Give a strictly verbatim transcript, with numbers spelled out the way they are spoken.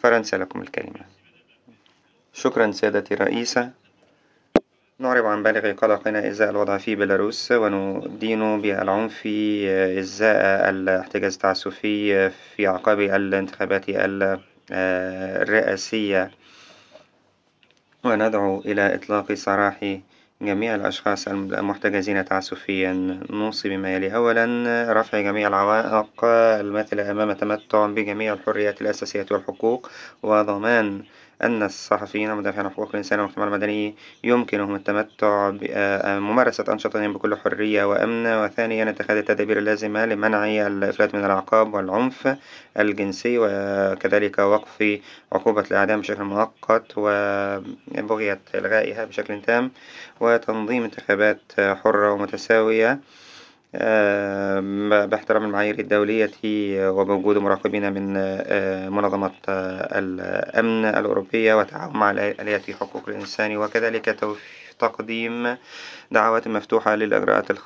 فرنسا لكم الكلمة. شكرا سيادتي الرئيسة. نعرب عن بالغ قلقنا إزاء الوضع في بيلاروس، وندين بالعنف إزاء الاحتجاز التعسفي في أعقاب الانتخابات الرئاسية، وندعو إلى إطلاق سراح جميع الأشخاص المحتجزين تعسفيا. نوصي بما يلي: أولا، رفع جميع العوائق الماثلة أمام التمتع بجميع الحريات الأساسية والحقوق، وضمان أن الصحفيين والمدافعين عن حقوق الإنسان والمجتمع المدني يمكنهم التمتع بممارسة أنشطتهم بكل حرية وأمن. وثانيا، اتخاذ التدابير اللازمة لمنع الإفلات من العقاب والعنف الجنسي، وكذلك وقف عقوبة الإعدام بشكل مؤقت وبغية إلغائها بشكل تام، وتنظيم انتخابات حرة ومتساوية باحترام المعايير الدولية وبوجود مراقبين من منظمة الأمن الأوروبية والتعاون مع آليات حقوق الإنسان، وكذلك تقديم دعوات مفتوحة للإجراءات